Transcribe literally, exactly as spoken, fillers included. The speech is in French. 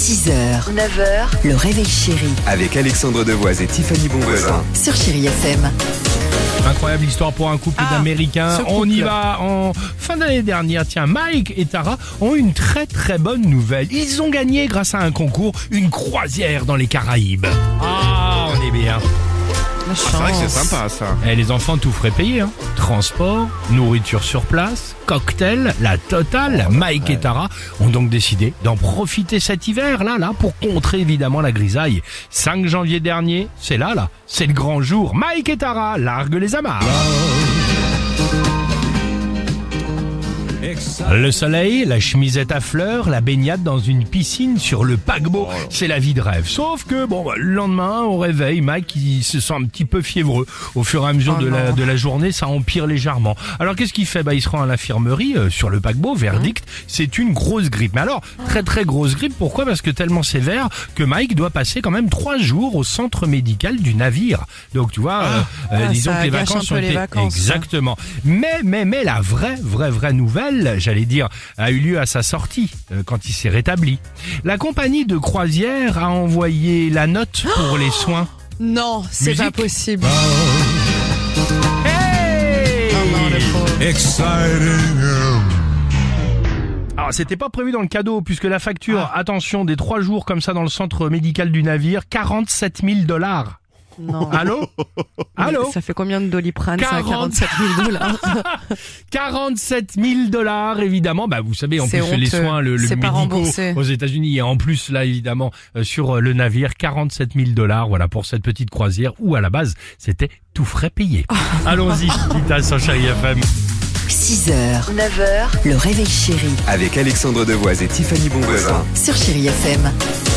six heures, neuf heures, le réveil chéri Avec Alexandre Devoise et Tiffany Bonvoisin. sur Chéri F M. Incroyable histoire pour un couple Ah, d'Américains. ce couple. On y va en fin d'année dernière. Tiens, Mike et Tara ont une très très bonne nouvelle. Ils ont gagné grâce à un concours une croisière dans les Caraïbes. Ah, on est bien. La chance. C'est vrai que c'est sympa ça. Et les enfants tout frais payés. Hein. Transport, nourriture sur place, cocktail, la totale. Mike et Tara ont donc décidé d'en profiter cet hiver là là pour contrer évidemment la grisaille. cinq janvier dernier, c'est là là, c'est le grand jour. Mike et Tara larguent les amarres. Le soleil, la chemisette à fleurs, la baignade dans une piscine sur le paquebot, c'est la vie de rêve. Sauf que, bon, bah, le lendemain, au réveil, Mike, il se sent un petit peu fiévreux. Au fur et à mesure Oh de, la, non. de la journée, ça empire légèrement. Alors, qu'est-ce qu'il fait? Bah, il se rend à l'infirmerie, euh, sur le paquebot, verdict, c'est une grosse grippe. Mais alors, très très grosse grippe, pourquoi? Parce que tellement sévère que Mike doit passer quand même trois jours au centre médical du navire. Donc, tu vois, euh, euh, Ah, disons ça que les gâche vacances un peu ont les été... vacances. Exactement. Mais, mais, mais la vraie, vraie, vraie nouvelle, j'allais dire, a eu lieu à sa sortie, euh, quand il s'est rétabli. La compagnie de croisière a envoyé la note pour les soins. Non, c'est Musique. pas possible. Hey! Oh non, le pauvre. Alors, c'était pas prévu dans le cadeau, puisque la facture, attention, des trois jours comme ça dans le centre médical du navire, quarante-sept mille dollars. Non. Allô? Allô? Ça fait combien de Doliprane, ça, quarante quarante-sept mille dollars? quarante-sept mille dollars, évidemment. Bah, vous savez, en C'est plus, les honteux. soins, le, le C'est pas médicaux remboursé. aux États-Unis et en plus, là, évidemment, euh, sur euh, le navire, quarante-sept mille dollars, voilà, pour cette petite croisière où, à la base, c'était tout frais payé. Allons-y, Vita sur Chéri F M. six heures, neuf heures, le réveil chéri Avec Alexandre Devoise et Tiffany Bonvoisin. sur Chéri F M.